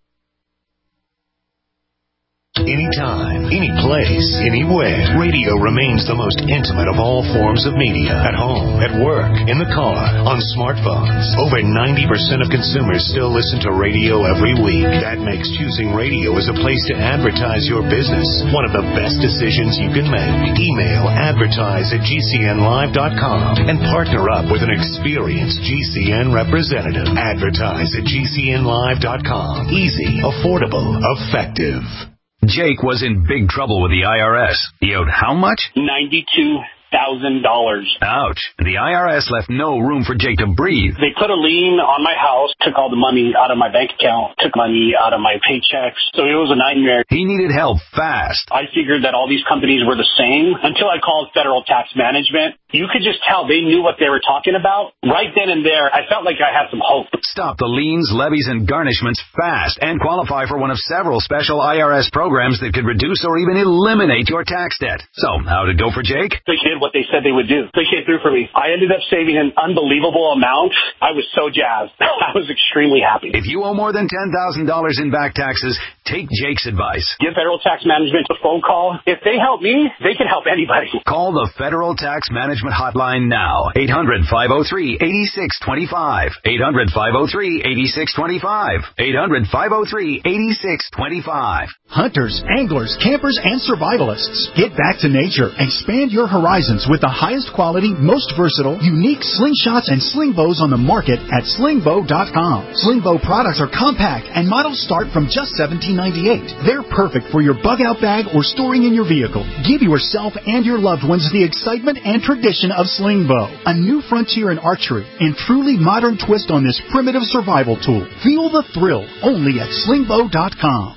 Anytime, any place, anywhere, radio remains the most intimate of all forms of media. At home, at work, in the car, on smartphones. Over ninety percent of consumers still listen to radio every week. That makes choosing radio as a place to advertise your business one of the best decisions you can make. Email advertise at g c n live dot com and partner up with an experienced G C N representative. Advertise at g c n live dot com. Easy, affordable, effective. Jake was in big trouble with the I R S. He owed how much? ninety-two thousand dollars. Ouch. The I R S left no room for Jake to breathe. They put a lien on my house, took all the money out of my bank account, took money out of my paychecks. So it was a nightmare. He needed help fast. I figured that all these companies were the same until I called Federal Tax Management. You could just tell they knew what they were talking about. Right then and there, I felt like I had some hope. Stop the liens, levies, and garnishments fast and qualify for one of several special I R S programs that could reduce or even eliminate your tax debt. So, how'd it go for Jake? They did what they said they would do. They came through for me. I ended up saving an unbelievable amount. I was so jazzed. I was extremely happy. If you owe more than ten thousand dollars in back taxes, take Jake's advice. Give Federal Tax Management a phone call. If they help me, they can help anybody. Call the Federal Tax Management Hotline now. eight hundred, five oh three, eight six two five. eight hundred, five oh three, eight six two five. eight hundred, five oh three, eight six two five. Hunters, anglers, campers, and survivalists. Get back to nature. Expand your horizons with the highest quality, most versatile, unique slingshots and sling bows on the market at sling bow dot com. Sling bow products are compact and models start from just seventeen ninety-eight. They're perfect for your bug out bag or storing in your vehicle. Give yourself and your loved ones the excitement and tradition of sling bow. A new frontier in archery and truly modern twist on this primitive survival tool. Feel the thrill only at sling bow dot com.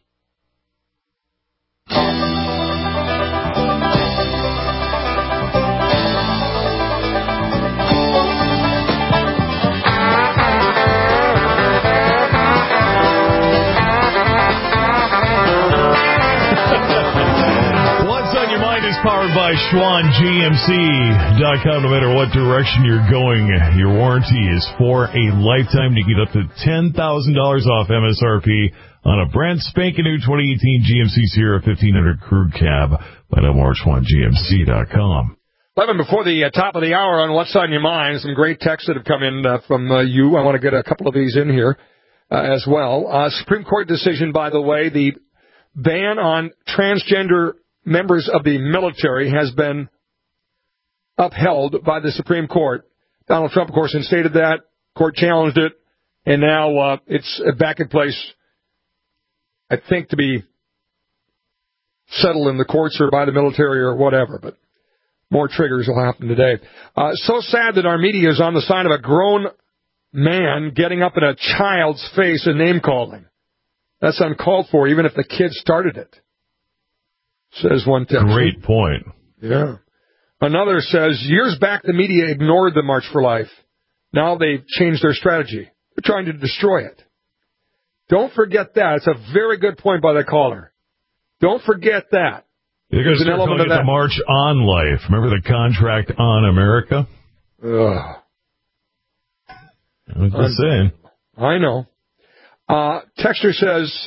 Powered by Schwann G M C dot com. No matter what direction you're going, your warranty is for a lifetime. You get up to ten thousand dollars off M S R P on a brand spanking new twenty eighteen G M C Sierra fifteen hundred Crew Cab. Find out more at Schwann G M C dot com. eleven before the uh, top of the hour on What's on Your Mind. Some great texts that have come in uh, from uh, you. I want to get a couple of these in here uh, as well. Uh, Supreme Court decision, by the way, the ban on transgender members of the military has been upheld by the Supreme Court. Donald Trump, of course, instated that. Court challenged it, and now uh, it's back in place, I think, to be settled in the courts or by the military or whatever. But more triggers will happen today. Uh, so sad that our media is on the side of a grown man getting up in a child's face and name-calling. That's uncalled for, even if the kid started it. Says one text. Great point. Yeah. Another says, years back the media ignored the March for Life. Now they've changed their strategy. They're trying to destroy it. Don't forget that. It's a very good point by the caller. Don't forget that. You're going to start calling it the March on Life. Remember the contract on America? Ugh. I was just saying. I know. Uh, Texter says,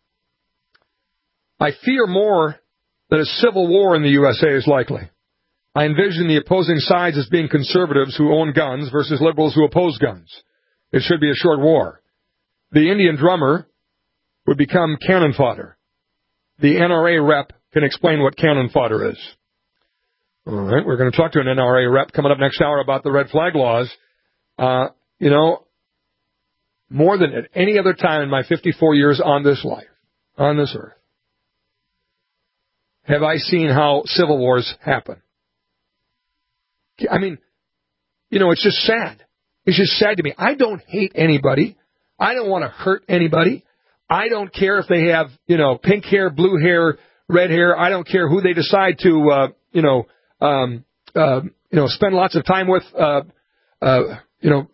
I fear more that a civil war in the U S A is likely. I envision the opposing sides as being conservatives who own guns versus liberals who oppose guns. It should be a short war. The Indian drummer would become cannon fodder. The N R A rep can explain what cannon fodder is. All right, we're going to talk to an N R A rep coming up next hour about the red flag laws. Uh, you know, more than at any other time in my fifty-four years on this life, on this earth, have I seen how civil wars happen. I mean, you know, it's just sad. It's just sad to me. I don't hate anybody. I don't want to hurt anybody. I don't care if they have, you know, pink hair, blue hair, red hair. I don't care who they decide to, uh, you know, um, uh, you know, spend lots of time with, uh, uh, you know,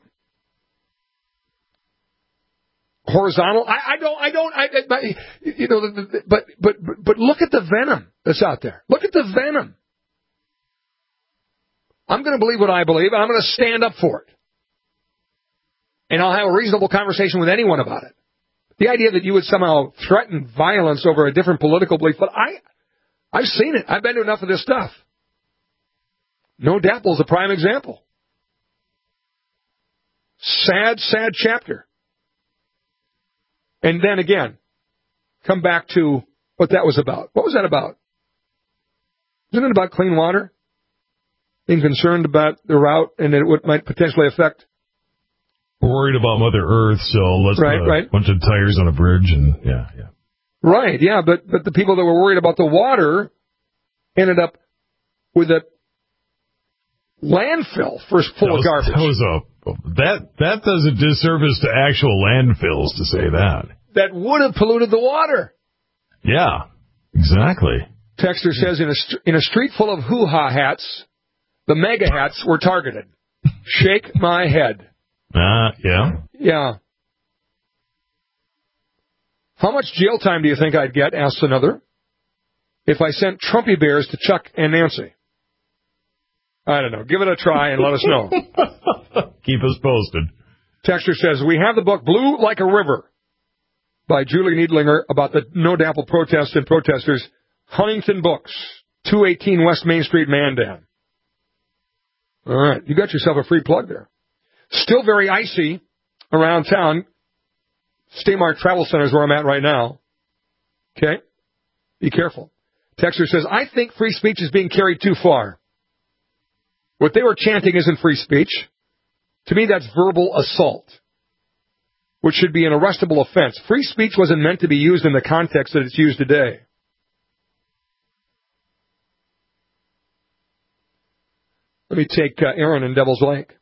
horizontal. I, I don't, I don't, I, I you know, the, the, but, but, but look at the venom that's out there. Look at the venom. I'm going to believe what I believe, and I'm going to stand up for it. And I'll have a reasonable conversation with anyone about it. The idea that you would somehow threaten violence over a different political belief, but I, I've seen it. I've been to enough of this stuff. No Dapple's a prime example. Sad, sad chapter. And then again, come back to what that was about. What was that about? Isn't it about clean water? Being concerned about the route and it would, might potentially affect. We're worried about Mother Earth, so let's right, put a right. bunch of tires on a bridge and yeah, yeah. Right, yeah, but but the people that were worried about the water ended up with a landfill for full that was, of garbage. That was a that that does a disservice to actual landfills to say that. That would have polluted the water. Yeah, exactly. Texter says in a st- in a street full of hoo-ha hats, the mega hats were targeted. Shake my head. Uh, yeah. Yeah. How much jail time do you think I'd get, asks another, if I sent Trumpy bears to Chuck and Nancy? I don't know. Give it a try and let us know. Keep us posted. Texter says, we have the book Blue Like a River by Julie Needlinger about the No Dapple protests and protesters. Huntington Books, two eighteen West Main Street, Mandan. All right. You got yourself a free plug there. Still very icy around town. Staymart Travel Center is where I'm at right now. Okay? Be careful. Texter says, I think free speech is being carried too far. What they were chanting isn't free speech. To me, that's verbal assault, which should be an arrestable offense. Free speech wasn't meant to be used in the context that it's used today. Let me take uh, Aaron in Devil's Lake.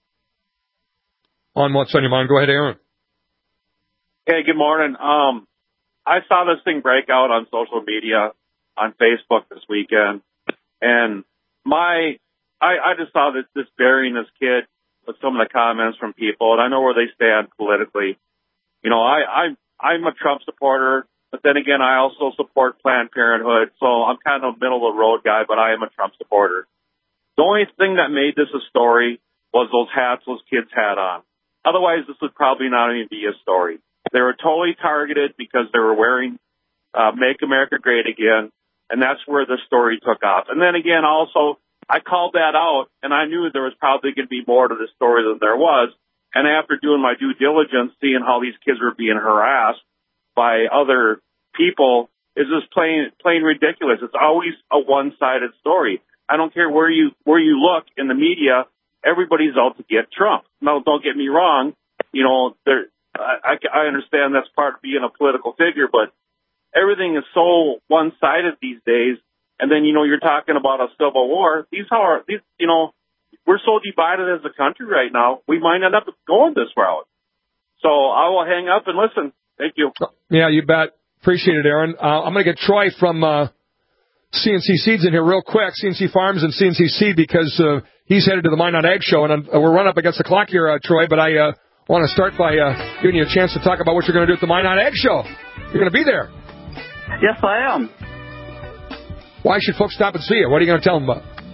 On What's on Your Mind. Go ahead, Aaron. Hey, good morning. Um, I saw this thing break out on social media, on Facebook this weekend, and my, I, I just saw this, this burying this kid with some of the comments from people, and I know where they stand politically. You know, I, I, I'm a Trump supporter, but then again, I also support Planned Parenthood, so I'm kind of a middle-of-the-road guy, but I am a Trump supporter. The only thing that made this a story was those hats those kids had on. Otherwise, this would probably not even be a story. They were totally targeted because they were wearing uh, Make America Great Again, and that's where the story took off. And then again, also, I called that out, and I knew there was probably going to be more to the story than there was. And after doing my due diligence, seeing how these kids were being harassed by other people, is just plain plain ridiculous. It's always a one-sided story. I don't care where you where you look in the media. Everybody's out to get Trump. Now, don't get me wrong. You know, there, I, I understand that's part of being a political figure, but everything is so one-sided these days. And then, you know, you're talking about a civil war. These are, these, you know, we're so divided as a country right now, we might end up going this route. So I will hang up and listen. Thank you. Yeah, you bet. Appreciate it, Aaron. Uh, I'm going to get Troy from uh, C N C Seeds in here real quick, C N C Farms and C N C Seed, because uh, he's headed to the Minot Ag Show, and I'm, we're running up against the clock here, uh, Troy, but I uh, want to start by uh, giving you a chance to talk about what you're going to do at the Minot Ag Show. You're going to be there. Yes, I am. Why should folks stop and see you? What are you going to tell them about?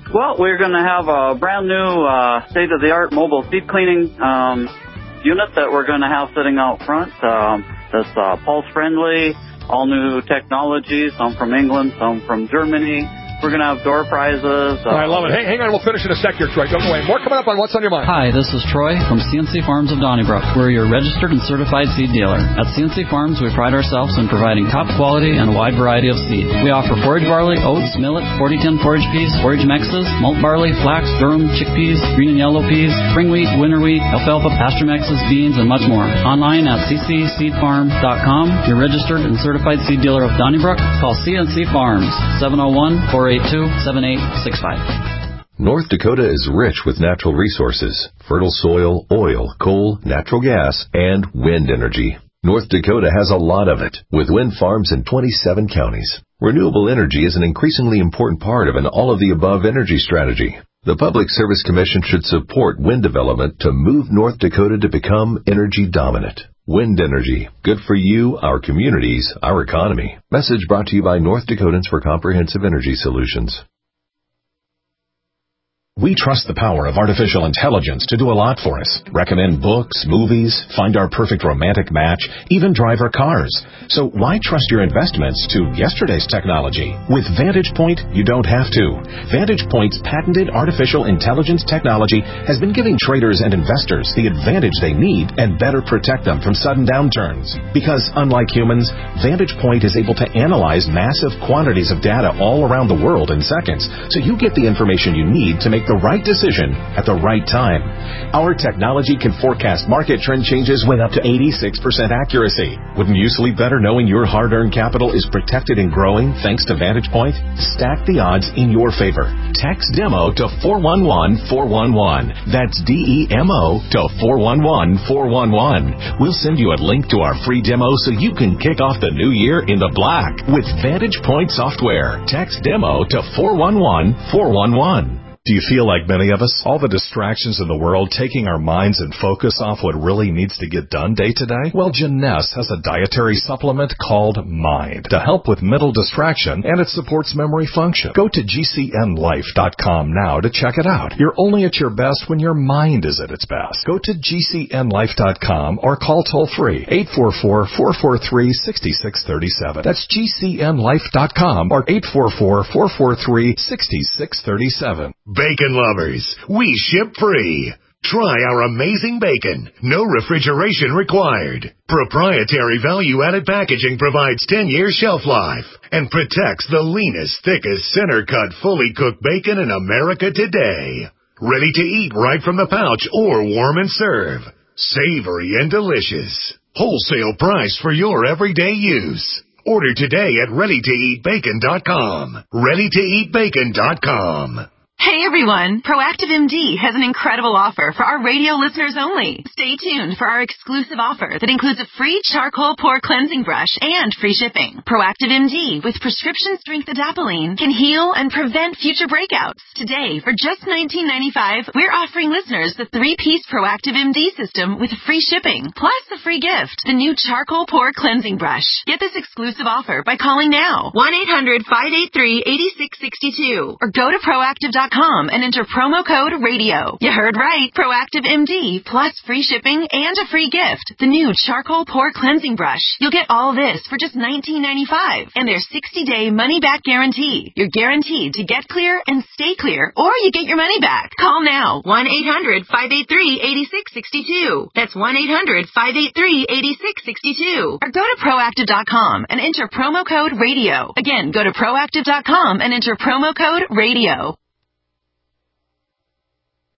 Well, we're going to have a brand new uh, state-of-the-art mobile seat cleaning um, unit that we're going to have sitting out front. Um, that's uh, pulse-friendly, all new technology, some from England, some from Germany. We're going to have door prizes. Uh, I love it. Hey, hang on. We'll finish in a sec here, Troy. Don't go away. More coming up on What's on Your Mind. Hi, this is Troy from C N C Farms of Donnybrook. We're your registered and certified seed dealer. At C N C Farms, we pride ourselves in providing top quality and a wide variety of seed. We offer forage barley, oats, millet, forty ten forage peas, forage mixes, malt barley, flax, durum, chickpeas, green and yellow peas, spring wheat, winter wheat, alfalfa, pasture mixes, beans, and much more. Online at c c seed farm dot com. Your registered and certified seed dealer of Donnybrook. Call C N C Farms, seven oh one, four eight two, seven eight six five. North Dakota is rich with natural resources, fertile soil, oil, coal, natural gas, and wind energy. North Dakota has a lot of it, with wind farms in twenty-seven counties. Renewable energy is an increasingly important part of an all-of-the-above energy strategy. The Public Service Commission should support wind development to move North Dakota to become energy dominant. Wind energy. Good for you, our communities, our economy. Message brought to you by North Dakotans for Comprehensive Energy Solutions. We trust the power of artificial intelligence to do a lot for us. Recommend books, movies, find our perfect romantic match, even drive our cars. So why trust your investments to yesterday's technology? With Vantage Point, you don't have to. Vantage Point's patented artificial intelligence technology has been giving traders and investors the advantage they need and better protect them from sudden downturns. Because unlike humans, Vantage Point is able to analyze massive quantities of data all around the world in seconds, so you get the information you need to make the right decision at the right time. Our technology can forecast market trend changes with up to eighty-six percent accuracy. Wouldn't you sleep better knowing your hard-earned capital is protected and growing thanks to Vantage Point? Stack the odds in your favor. Text DEMO to four one one four one one. That's D E M O to four one one four one one. We'll send you a link to our free demo so you can kick off the new year in the black with Vantage Point software. Text DEMO to four one one four one one. Do you feel like many of us? All the distractions in the world taking our minds and focus off what really needs to get done day to day? Well, Jeunesse has a dietary supplement called Mind to help with mental distraction, and it supports memory function. Go to G C N life dot com now to check it out. You're only at your best when your mind is at its best. Go to G C N life dot com or call toll-free eight four four, four four three, six six three seven. That's G C N life dot com or eight four four, four four three, six six three seven. Bacon lovers, we ship free. Try our amazing bacon. No refrigeration required. Proprietary value-added packaging provides ten-year shelf life and protects the leanest, thickest, center-cut, fully cooked bacon in America today. Ready to eat right from the pouch or warm and serve. Savory and delicious. Wholesale price for your everyday use. Order today at ready to eat bacon dot com. ready to eat bacon dot com. Hey everyone, Proactive M D has an incredible offer for our radio listeners only. Stay tuned for our exclusive offer that includes a free charcoal pore cleansing brush and free shipping. Proactive M D with prescription strength adapalene can heal and prevent future breakouts. Today, for just nineteen ninety-five dollars, we're offering listeners the three-piece Proactive M D system with free shipping, plus a free gift, the new charcoal pore cleansing brush. Get this exclusive offer by calling now, one eight hundred, five eight three, eight six six two, or go to proactive dot com and enter promo code radio. You heard right. Proactive M D plus free shipping and a free gift. The new charcoal pore cleansing brush. You'll get all this for just nineteen ninety-five dollars and their sixty-day money-back guarantee. You're guaranteed to get clear and stay clear, or you get your money back. Call now. one eight hundred, five eight three, eight six six two. That's one eight hundred, five eight three, eight six six two. Or go to proactive dot com and enter promo code radio. Again, go to proactive dot com and enter promo code radio.